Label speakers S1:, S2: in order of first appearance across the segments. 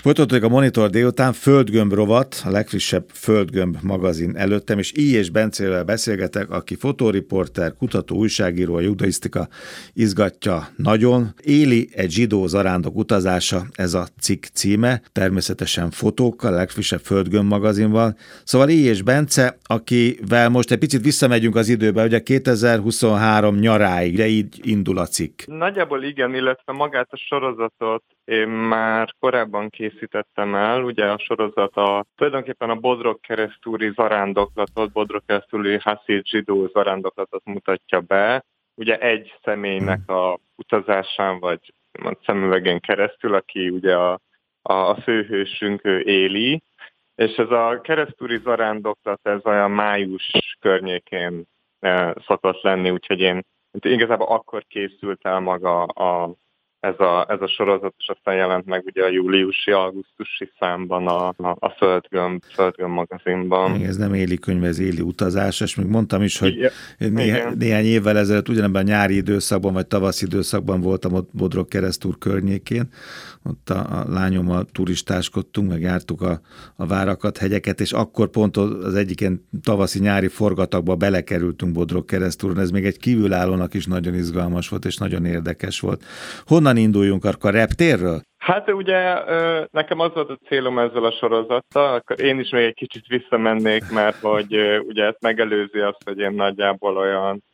S1: Folytatódik a Monitor délután, Földgömb rovat, a legfrissebb Földgömb magazin előttem, és I. Bencével beszélgetek, aki fotóriporter, kutató, újságíró, a judaisztika izgatja nagyon. Éli egy zsidó zarándok utazása, ez a cikk címe, természetesen fotókkal, a legfrissebb Földgömb magazinban. Szóval I. Bence, akivel most egy picit visszamegyünk az időbe, ugye 2023 nyaráig, de így indul a cikk.
S2: Nagyjából igen, illetve magát a sorozatot én már korábban készítettem el, ugye a sorozat tulajdonképpen a Bodrog-Keresztúri zarándoklatot, Bodrog-Keresztúri haszid zsidó zarándoklatot mutatja be, ugye egy személynek a utazásán, vagy szemüvegén keresztül, aki ugye a főhősünk, ő Éli, és ez a keresztúri zarándoklat, ez olyan május környékén szokott lenni, úgyhogy én igazából akkor készült el maga ez a sorozat, és aztán jelent meg ugye a júliusi-augusztusi számban a Földgömb magazinban.
S1: Ez nem Éli könyv, ez Éli utazás, és még mondtam is, hogy néhány évvel ezelőtt ugyanebben a nyári időszakban, vagy tavaszi időszakban voltam ott Bodrog-Keresztúr környékén, ott a lányommal turistáskodtunk, meg jártuk a várakat, hegyeket, és akkor pont az egyik ilyen tavaszi-nyári forgatagba belekerültünk Bodrog-Keresztúron, ez még egy kívülállónak is nagyon izgalmas volt, és nagyon érdekes volt. Honnan induljunk, akkor a reptérről?
S2: Hát ugye nekem az volt a célom ezzel a sorozattal, akkor én is még egy kicsit visszamennék, mert hogy ugye ezt megelőzi azt, hogy én nagyjából olyan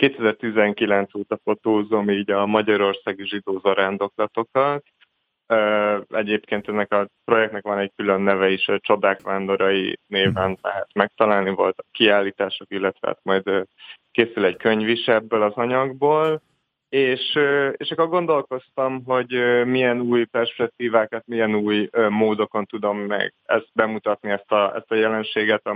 S2: 2019 óta fotózom így a magyarországi zsidó zarándoklatokat. Egyébként ennek a projektnek van egy külön neve is, a Csodák Vándorai néven lehet megtalálni, voltak kiállítások, illetve hát majd készül egy könyv is ebből az anyagból. És akkor gondolkoztam, hogy milyen új perspektívákat, milyen új módokon tudom meg ezt bemutatni, ezt a jelenséget,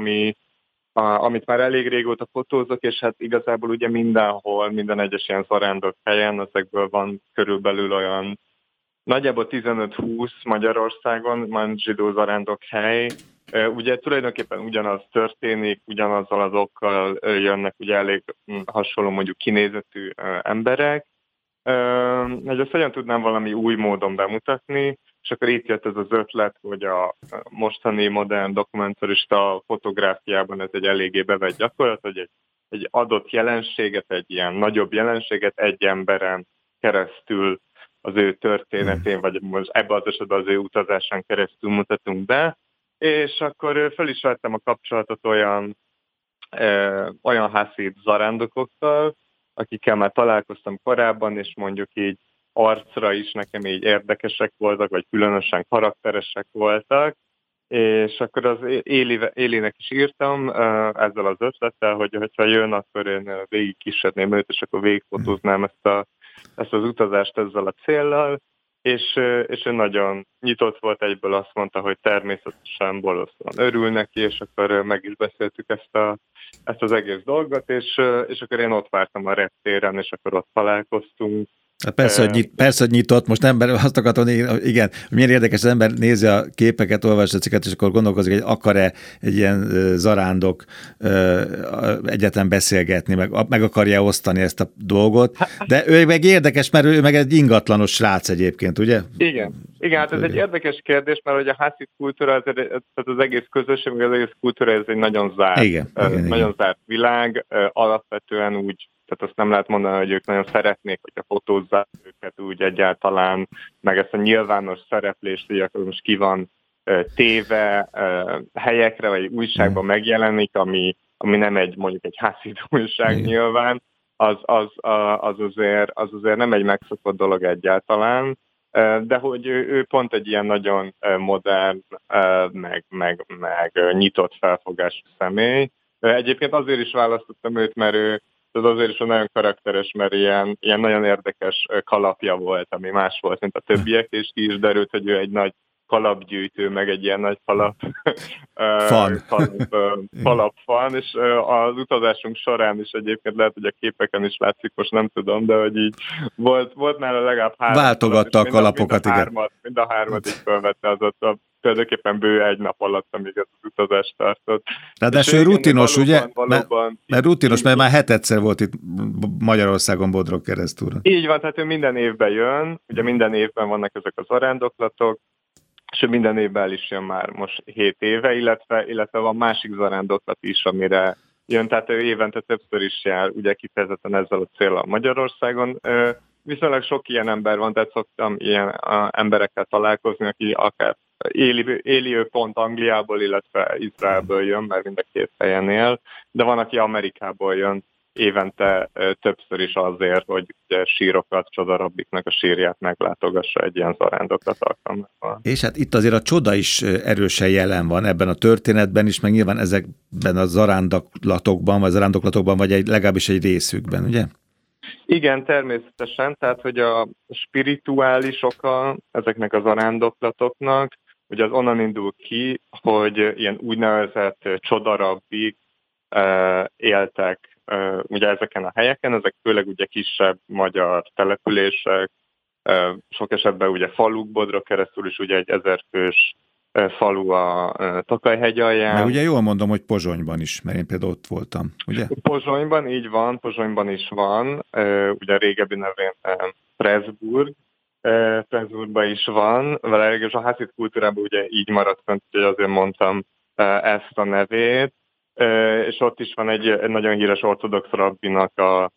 S2: amit már elég régóta fotózok, és hát igazából ugye mindenhol, minden egyes ilyen zarándok helyen, ezekből van körülbelül olyan nagyjából 15-20 Magyarországon van zsidó zarándok hely. Ugye tulajdonképpen ugyanaz történik, ugyanazzal az okkal jönnek ugye elég hasonló mondjuk kinézetű emberek. Hogy ezt hogyan tudnám valami új módon bemutatni, és akkor itt jött ez az ötlet, hogy a mostani modern dokumentarista fotográfiában ez egy eléggé bevett gyakorlat, hogy egy adott jelenséget, egy ilyen nagyobb jelenséget egy emberen keresztül az ő történetén, vagy most ebben az esetben az ő utazásán keresztül mutatunk be, és akkor föl is vettem a kapcsolatot olyan haszid zarándokokkal, akikkel már találkoztam korábban, és mondjuk így arcra is nekem így érdekesek voltak, vagy különösen karakteresek voltak, és akkor az Élinek is írtam ezzel az ötlettel, hogy ha jön, akkor én végig kísérném őt, és akkor végigfotóznám ezt az utazást ezzel a céllal, és ő nagyon nyitott volt, egyből azt mondta, hogy természetesen borzasztóan örül neki, és akkor meg is beszéltük ezt az egész dolgot, és akkor én ott vártam a reptéren, és akkor ott találkoztunk.
S1: Persze, hogy nyitott, most ember azt akartam, hogy igen, milyen érdekes, az ember nézi a képeket, olvassa a cikket, és akkor gondolkozik, hogy akar-e egy ilyen zarándok egyáltalán beszélgetni, meg akarja osztani ezt a dolgot, de ő meg érdekes, mert ő meg egy ingatlanos srác egyébként, ugye?
S2: Igen, hát ez egy érdekes kérdés, mert hogy a haszid kultúra, tehát az egész közösség, meg az egész kultúra, ez egy nagyon zárt, zárt világ, alapvetően úgy, tehát azt nem lehet mondani, hogy ők nagyon szeretnék, hogyha fotózzák őket úgy egyáltalán, meg ezt a nyilvános szereplést, hogy akkor most ki van téve helyekre, vagy újságban megjelenik, ami nem mondjuk egy haszid újság nyilván, az azért nem egy megszokott dolog egyáltalán, de hogy ő pont egy ilyen nagyon modern, meg nyitott felfogású személy. Egyébként azért is választottam őt, mert ő ez azért is nagyon karakteres, mert ilyen nagyon érdekes kalapja volt, ami más volt, mint a többiek, és ki is derült, hogy ő egy nagy kalapgyűjtő, meg egy ilyen nagy kalapfan, és az utazásunk során is egyébként lehet, hogy a képeken is látszik, most nem tudom, de hogy így volt nála legalább 3.
S1: Váltogatta a kalapokat, igen.
S2: Mind a harmadik felvette az ott tulajdonképpen bő egy nap alatt, amíg ez az utazást tartott.
S1: Ráadásul rutinos, ugye? Mert rutinos, mert már 7-szer volt itt Magyarországon Bodrog-Keresztúron.
S2: Így van, tehát ő minden évben jön, ugye minden évben vannak ezek az zarándoklatok, és minden évben el is jön már most 7 éve, illetve van másik zarándoklat is, amire jön, tehát ő évente többször is jár, ugye kifejezetten ezzel a céllal Magyarországon. Viszonylag sok ilyen ember van, tehát szoktam ilyen emberekkel találkozni, aki akár éli ő pont Angliából, illetve Izraelből jön, mert mind a két helyen él, de van, aki Amerikából jön évente többször is azért, hogy ugye sírokat, Csodarabbiknak a sírját meglátogassa egy ilyen zarándoklat alkalmával.
S1: És hát itt azért a csoda is erősen jelen van ebben a történetben is, meg nyilván ezekben a zarándoklatokban, vagy legalábbis egy részükben, ugye?
S2: Igen, természetesen, tehát hogy a spirituális oka ezeknek a zarándoklatoknak, ugye az onnan indul ki, hogy ilyen úgynevezett csodarabbik éltek ugye ezeken a helyeken, ezek főleg ugye kisebb magyar települések, sok esetben ugye faluk, Bodrog keresztül is ugye egy 1000 fős falu a Tokaj-hegy alján.
S1: Meg ugye jól mondom, hogy Pozsonyban is, mert én például ott voltam, ugye?
S2: Pozsonyban, így van, Pozsonyban is van, ugye régebbi nevén Pressburgban is van, vele a hászid kultúrában ugye így maradt fent, hogy azért mondtam ezt a nevét, és ott is van egy nagyon híres ortodox rabbinak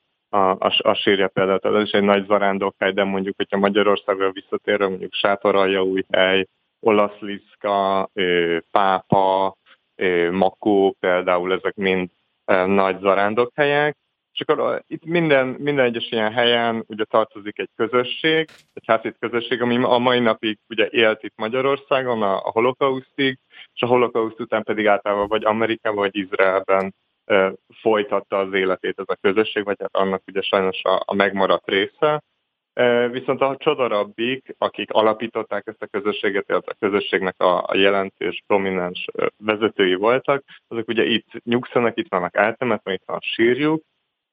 S2: a sírja például, tehát ez is egy nagy zarándokhely, de mondjuk, hogyha Magyarországra visszatérve, mondjuk Sátoraljaújhely, Olaszliszka, Pápa, Makó például, ezek mind nagy zarándokhelyek, és akkor itt minden egyes ilyen helyen ugye tartozik egy közösség, egy hászid közösség, ami a mai napig ugye élt itt Magyarországon a holokausztig, és a holokauszt után pedig általában vagy Amerikában, vagy Izraelben folytatta az életét ez a közösség, vagy hát annak ugye sajnos a megmaradt része. Viszont a csodarabbik, akik alapították ezt a közösséget, illetve a közösségnek a jelentős, prominens vezetői voltak, azok ugye itt nyugszanak, itt vannak eltemetve, itt van a sírjuk,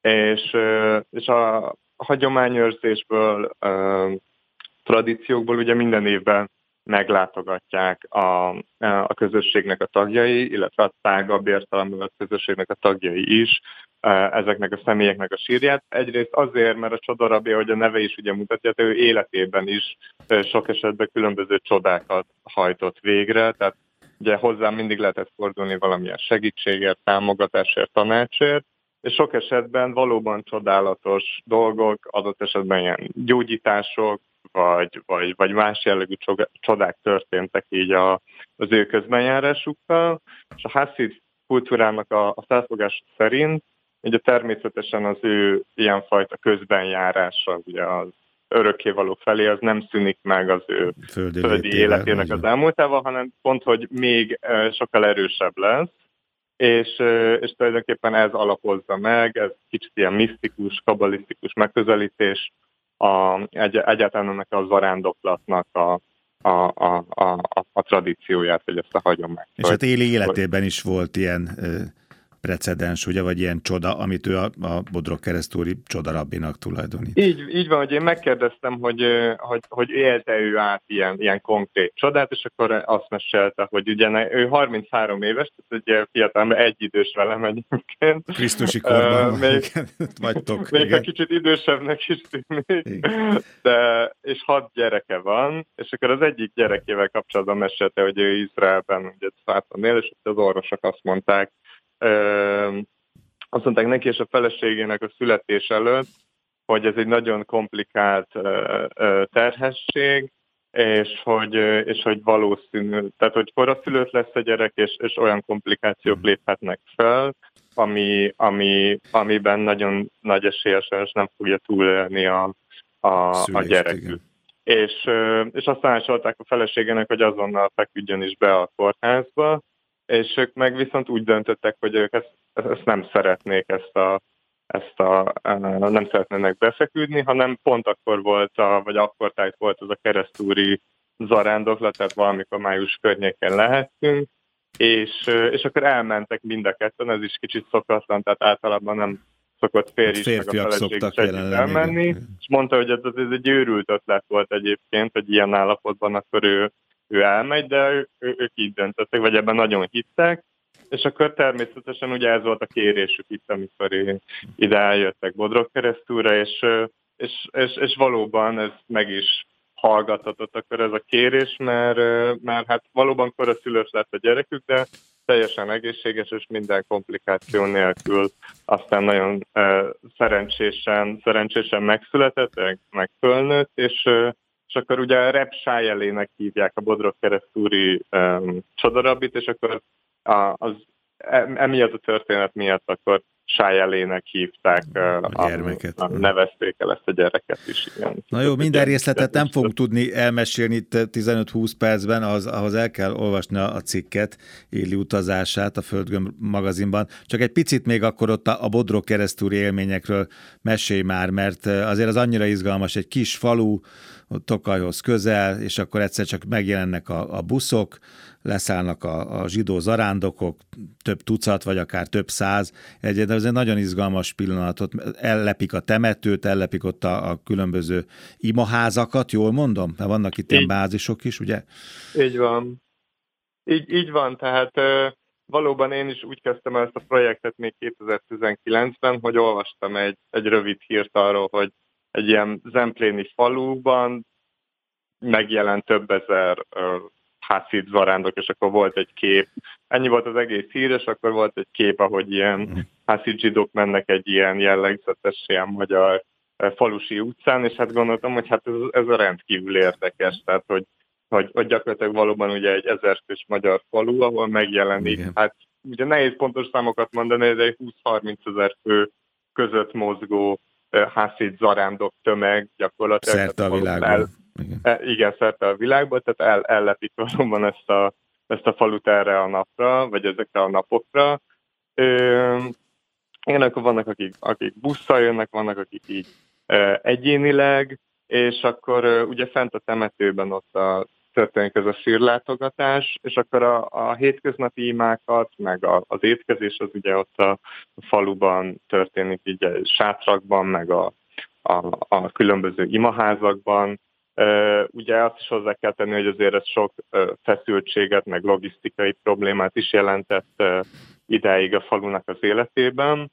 S2: és a hagyományőrzésből, tradíciókból ugye minden évben meglátogatják a közösségnek a tagjai, illetve a tágabb értelemben a közösségnek a tagjai is ezeknek a személyeknek a sírját. Egyrészt azért, mert a csodarabbi, ahogy a neve is ugye mutatja, ő életében is sok esetben különböző csodákat hajtott végre, tehát ugye hozzám mindig lehetett fordulni valamilyen segítségért, támogatásért, tanácsért, és sok esetben valóban csodálatos dolgok, adott esetben ilyen gyógyítások, vagy más jellegű csodák történtek így az ő közbenjárásukkal, és a hászid kultúrának a felfogás szerint ugye természetesen az ő ilyenfajta közbenjárása, ugye az örökkévaló felé, az nem szűnik meg az ő földi életének az elmúltával, hanem pont, hogy még sokkal erősebb lesz, és tulajdonképpen ez alapozza meg, ez kicsit ilyen misztikus, kabalisztikus megközelítés, egyáltalán ennek a zarándoklatnak a tradícióját, vagy ezt a hagyományt.
S1: És hát éli életében is volt ilyen precedens, ugye, vagy ilyen csoda, amit ő a Bodrog keresztúri csodarabbinak tulajdonít.
S2: Így van, hogy én megkérdeztem, hogy élte ő át ilyen konkrét csodát, és akkor azt mesélte, hogy ugye ő 33 éves, tehát ugye fiatal, egy idős velem egyébként.
S1: Krisztusi korban
S2: vagytok. Még a kicsit idősebbnek is tűnik, és 6 gyereke van, és akkor az egyik gyerekével kapcsolatban mesélte, hogy ő Izraelben ugye Szfáton él, és az orvosok azt mondták neki és a feleségének a születés előtt, hogy ez egy nagyon komplikált terhesség, és hogy valószínű, tehát hogy koraszülött lesz a gyerek, és olyan komplikációk léphetnek fel, amiben nagyon nagy eséllyel nem fogja túlélni a gyerekük. És azt tanácsolták a feleségének, hogy azonnal feküdjön is be a kórházba, és ők meg viszont úgy döntöttek, hogy ők ezt nem szeretnék, nem szeretnének befeküdni, hanem pont akkor volt, vagy akkor tájt volt az a keresztúri zarándoklat, tehát valamikor május környéken lehettünk, és akkor elmentek mind a ketten, ez is kicsit szokatlan, tehát általában nem szokott férj is, meg a feleség is együtt elmenni, és mondta, hogy ez egy őrült ötlet volt egyébként, hogy ilyen állapotban akkor ő elmegy, de ők így döntöttek, vagy ebben nagyon hittek, és akkor természetesen ugye ez volt a kérésük itt, amikor ide eljöttek Bodrog keresztúra, és valóban ez meg is hallgathatott akkor ez a kérés, mert hát valóban koraszülött lett a gyerekük, de teljesen egészséges és minden komplikáció nélkül aztán nagyon szerencsésen megszületett, meg fölnőtt, és akkor ugye a Rep Sájelének hívják a Bodrogkeresztúri csodarabit, és akkor emiatt a történet miatt akkor Sájelének hívták,
S1: a gyermeket.
S2: Nevezték el ezt a gyereket is. Igen.
S1: Na jó, minden részletet nem fogunk tudni elmesélni itt 15-20 percben, ahhoz el kell olvasni a cikket, Éli utazását a Földgömb magazinban. Csak egy picit még akkor ott a Bodrogkeresztúri élményekről mesélj már, mert azért az annyira izgalmas, egy kis falu, Tokajhoz közel, és akkor egyszer csak megjelennek a buszok, leszállnak a zsidó zarándokok, több tucat, vagy akár több száz. Ez egy nagyon izgalmas pillanatot. Ellepik a temetőt, ellepik ott a különböző imaházakat, jól mondom? Mert vannak itt ilyen bázisok is, ugye?
S2: Így van. Így van, tehát valóban én is úgy kezdtem el ezt a projektet még 2019-ben, hogy olvastam egy rövid hírt arról, hogy egy ilyen zempléni faluban megjelent több ezer hászid zarándok, és akkor volt egy kép. Ennyi volt az egész hír, és akkor volt egy kép, ahogy ilyen hászid zsidók mennek egy ilyen jellegzetes, ilyen magyar falusi utcán, és hát gondoltam, hogy hát ez a rendkívül érdekes, tehát hogy gyakorlatilag valóban ugye egy 1000 fős magyar falu, ahol megjelenik, igen. Hát ugye nehéz pontos számokat mondani, de egy 20-30 ezer fő között mozgó hászid zarándok tömeg gyakorlatilag.
S1: Szerte a világban.
S2: Igen, szerte a világban, tehát ellepik valóban ezt a falut erre a napra, vagy ezekre a napokra. Igen, akkor vannak, akik busszal jönnek, vannak, akik így egyénileg, és akkor ugye fent a temetőben ott történik ez a sírlátogatás, és akkor a hétköznapi imákat, meg az étkezés az ugye ott a faluban történik, így sátrakban, meg a különböző imaházakban. Ugye azt is hozzá kell tenni, hogy azért ez sok feszültséget, meg logisztikai problémát is jelentett idáig a falunak az életében.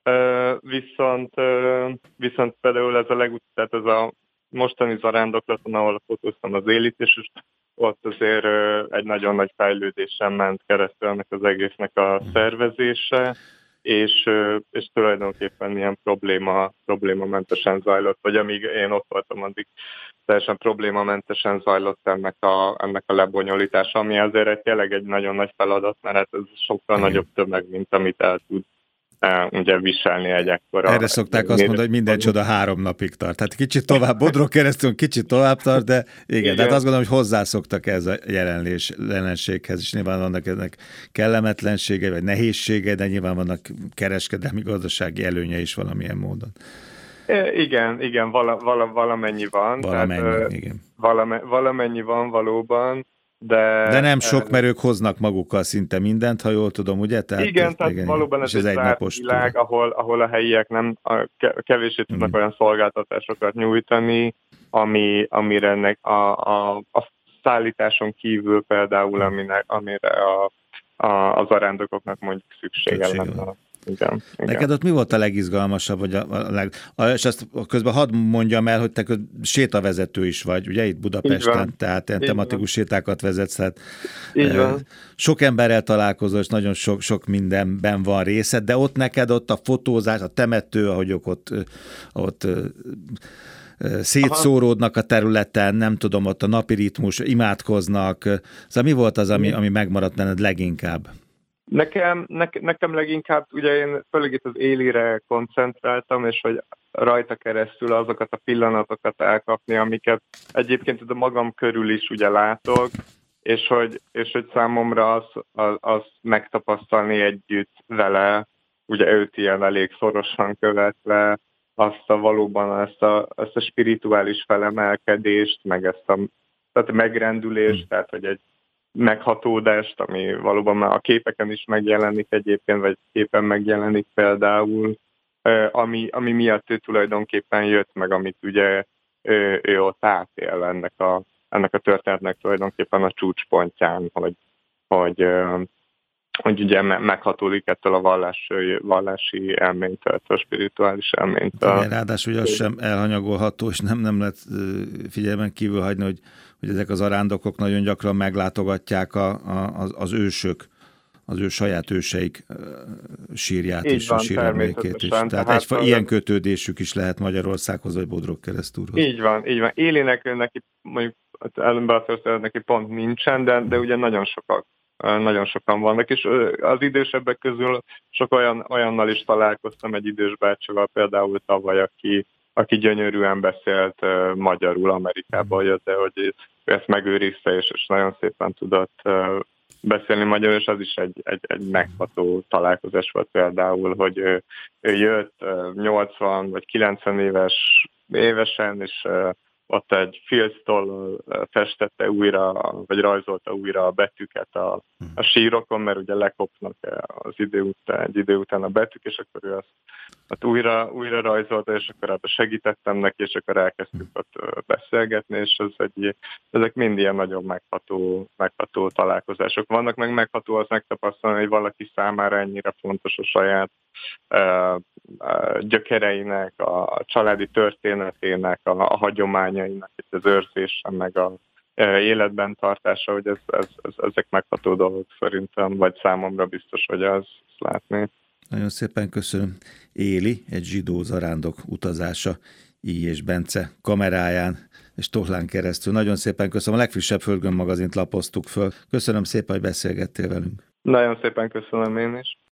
S2: Viszont például tehát ez a mostani zarándoklaton, ahol fotóztam az Élit, és ott azért egy nagyon nagy fejlődésen ment keresztül ennek az egésznek a szervezése, és tulajdonképpen ilyen problémamentesen zajlott, vagy amíg én ott voltam, addig teljesen problémamentesen zajlott ennek a lebonyolítása, ami azért tényleg egy nagyon nagy feladat, mert hát ez sokkal nagyobb tömeg, mint amit el tud ugye viselni egy ekkora.
S1: Erre szokták azt mondani, hogy minden csoda 3 napig tart. Tehát kicsit tovább, Bodrogkeresztül kicsit tovább tart, de igen. Tehát azt gondolom, hogy hozzászoktak ez a jelenséghez, és nyilván vannak ennek kellemetlensége, vagy nehézsége, de nyilván vannak kereskedelmi, gazdasági előnye is valamilyen módon.
S2: Igen, valamennyi van. Valamennyi van valóban. De
S1: nem sok, mert ők hoznak magukkal szinte mindent, ha jól tudom, ugye?
S2: Tehát valóban ez egy zárt világ, ahol a helyiek kevéssé tudnak olyan szolgáltatásokat nyújtani, amire ennek a szállításon kívül például, amire a zarándokoknak mondjuk szüksége lenne. Igen.
S1: Neked ott mi volt a legizgalmasabb, és ezt közben hadd mondjam el, hogy te sétavezető is vagy, ugye itt Budapesten, tehát ilyen tematikus sétákat vezetsz, tehát sok emberrel találkozol, és nagyon sok mindenben van részed, de ott neked ott a fotózás, a temető, ahogy ott szétszóródnak a területen, nem tudom, ott a napi ritmus, imádkoznak, szóval mi volt az, ami megmaradt benned leginkább?
S2: Nekem leginkább, ugye én főleg itt az Élire koncentráltam, és hogy rajta keresztül azokat a pillanatokat elkapni, amiket egyébként a magam körül is ugye látok, és hogy számomra az megtapasztalni együtt vele, ugye őt ilyen elég szorosan követve, valóban ezt a spirituális felemelkedést, meg tehát megrendülést, tehát hogy egy meghatódást, ami valóban már a képeken is megjelenik egyébként, vagy képen megjelenik például, ami miatt ő tulajdonképpen jött, meg amit ugye ő ott átél ennek a történetnek tulajdonképpen a csúcspontján, hogy ugye meghatódik ettől a vallási élménytől, a spirituális élménytől.
S1: Igen, ráadásul az sem elhanyagolható, és nem lehet figyelmen kívül hagyni, hogy ezek az arándokok nagyon gyakran meglátogatják az ősök, az ő saját őseik sírját is, a síremlékét is. Tehát ilyen kötődésük is lehet Magyarországhoz, vagy Bodrogkeresztúrhoz.
S2: Így van. Élinek neki mondjuk neki pont nincsen, de ugye nagyon sokan vannak, és az idősebbek közül sok olyannal is találkoztam, egy idős bácsival például tavaly, aki gyönyörűen beszélt magyarul, Amerikába jött, de hogy ő ezt megőrizte, és nagyon szépen tudott beszélni magyarul, és az is egy megható találkozás volt például, hogy ő jött 80 vagy 90 évesen, és ott egy filctollal festette újra, vagy rajzolta újra a betűket a sírokon, mert ugye lekopnak egy idő után a betűk, és akkor ő azt újra rajzolta, és akkor hát segítettem neki, és akkor elkezdtük ott beszélgetni, és ezek mind ilyen nagyon megható találkozások vannak, meg megható az megtapasztalni, hogy valaki számára ennyire fontos a saját gyökereinek, a családi történetének, a hagyományainak az őrzése, meg a életben tartása, hogy ezek megható dolgok szerintem, vagy számomra biztos, hogy az látni.
S1: Nagyon szépen köszönöm. Éli, egy zsidó zarándok utazása I. és Bence kameráján és tollán keresztül. Nagyon szépen köszönöm. A legfrissebb Földgömb magazint lapoztuk föl. Köszönöm szépen, hogy beszélgettél velünk.
S2: Nagyon szépen köszönöm én is.